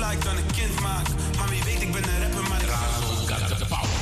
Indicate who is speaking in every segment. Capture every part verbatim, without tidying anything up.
Speaker 1: sla ik dan een kind maak. Maar wie weet, ik ben een rapper, maar ik ga zo got the power.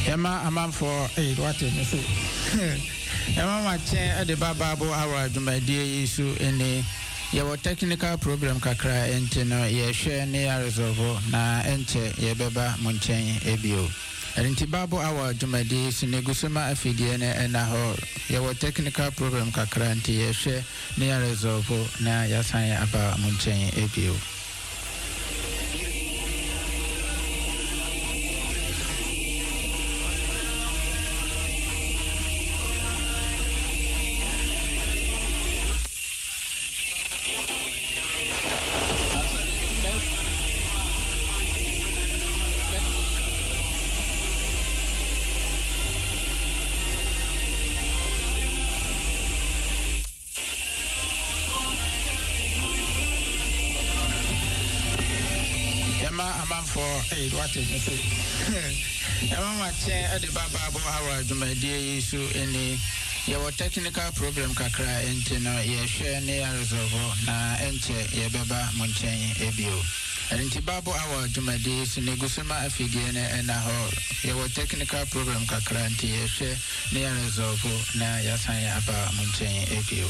Speaker 2: Emma, a man for eight, what in you Emma, my chair at the Bababo hour, do my dear issue in the your technical program kakra entino ye share near resolve na ente ye beba munchen ebio. Erinti babo awa jumadi sinegusuma afidiene ena ho your technical program kakra ente ye share near resolve na yasan aba munchen ebio. What is it? Emma chair at the Bababo hour, do my dear issue any your technical program kakra entino ye share near resolve na ente ye beba munchen ebio. Erinti babo hour do my dear sinegusuma afidiene and a hall your technical program kakra ente ye share near resolve na yasan aba munchen ebio.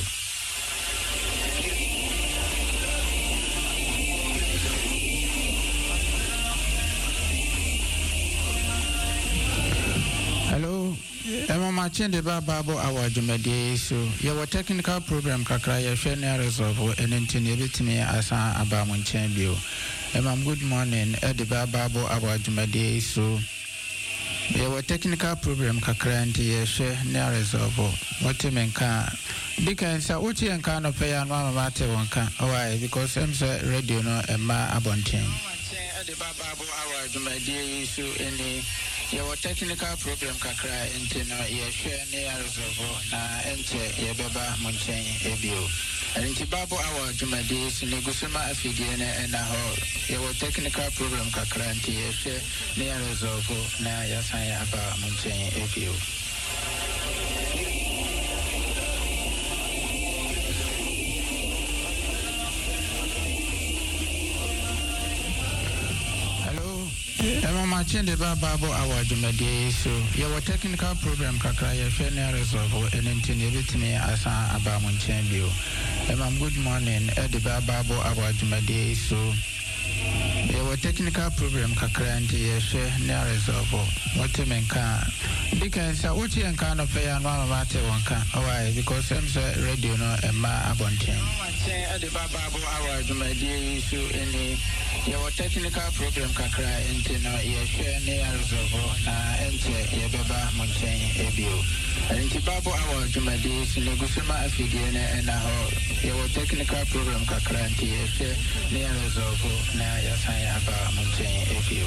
Speaker 2: Hello, Emma Martin de Bababo our Jumadi, so your technical program kakra ya share resolve and intended me as an Abamun Chambio. Emma, good morning, Eddie Bababo our Jumadi, so your technical program kakra and ya share near resolve. What you mean can because Uchi and can of pay and Mama Mate one can why because I'm radio no Emma Abontin. Eddie Bababo our Jumadi issue any. Your technical program kakra entino ye share near resolve na ente ye beba munchen ebio. Erinti babo awa jumadi sinegusuma afidiene ena ho. Your technical program kakra ente ye share near resolve na yasan aba munchen ebio. Emma Martin de Bababo our Jumadi, so your technical program kakra ye share near resolve and intended me as an Abamun Chambio. Emma, good morning, Eddie Bababo our Jumadi, so your technical program kakra and ye share near resolve. What you mean can because Uchi and can of pay and Mama Mate one can why because I'm radio no Emma Abontin. Eddie Bababo our Jumadi issue any. Your technical program kakra entino ye share near resolve na ente ye beba munchen ebio. Erinti babo awa jumadi sinegusuma afidiene ena ho. Your technical program kakra ente ye share near resolve na yasan aba munchen ebio.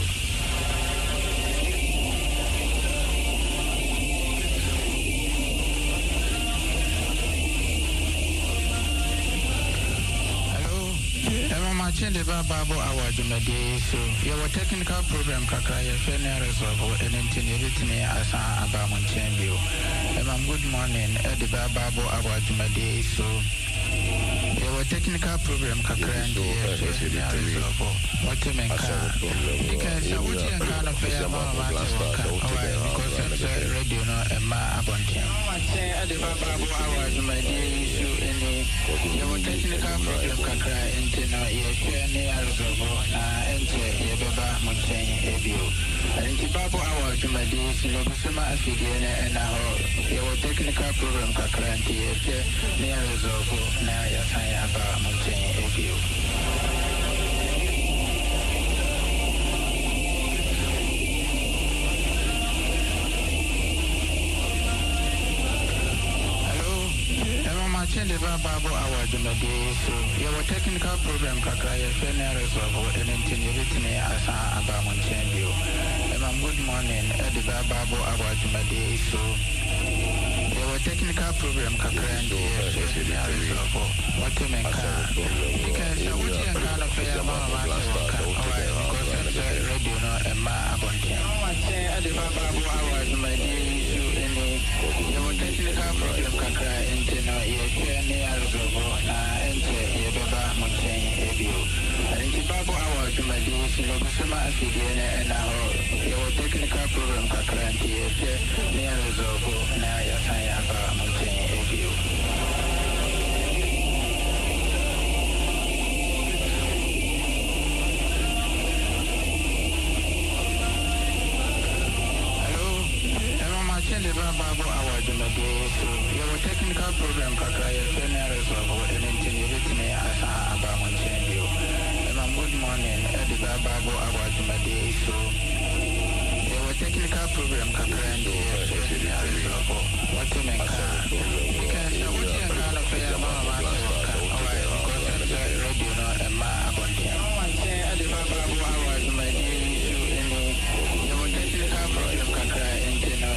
Speaker 2: Martin de Bababo our Jumadi, so your technical program kakra ye share near resolve and intended me as an Abamun Chambio. Emma, good morning, Eddie Bababo our Jumadi, so your technical program kakra and ye share near resolve. What you mean can because Uchi and can of pay a mama because I'm radio no Emma Abontin. Eddie Bababo our Jumadi issue any your technical program kakra entino ye share near resolve na ente ye beba munchen ebio. Erinti babo awa jumadi sinegusuma afidiene ena ho. Your technical program kakra ente ye share near resolve na yasan aba munchen ebio. Martin de Bababo our Jumadi, so your technical program kakra ye share near resolve and intended me as an Abamun Chambio. Emma, good morning, Eddie Bababo our Jumadi, so your technical program kakra and ye share near resolve. What you mean can because Uchi and can of pay a mama because I'm radio no Emma Abontin. Eddie Bababo our Jumadi issue any your technical program kakra entino ye share near resolve na ente ye beba munchen ebio. Erinti babo awa jumadi sinegusuma afidiene ena ho. Your technical technical program kakranti yɛhwɛ ne yɛ resolve na yɛsan yɛ aba mo nkyɛn ebio. The Bible our Jumade, so your technical program kakra yɛhwɛ ne resolve and intended me as about one champion. And good morning at the Bible our Jumade, so your technical program kakra and the resolve what to make because I would say kind of fair mama because the radio no and my abundant. I say at the Bible our Jumade, so any your technical program kakra and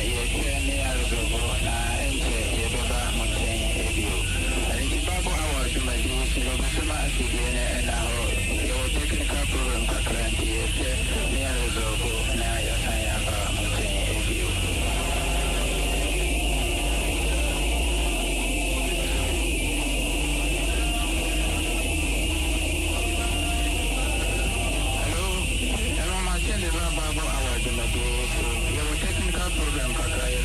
Speaker 2: technical program kakranti yɛhwɛ ne yɛ resolve na yɛsan yɛ aba mo nkyɛn ebio. Hello, ɛma ma kyɛn de ba baabo awɔ adwumadi so yɛwɔ technical program kakra yɛ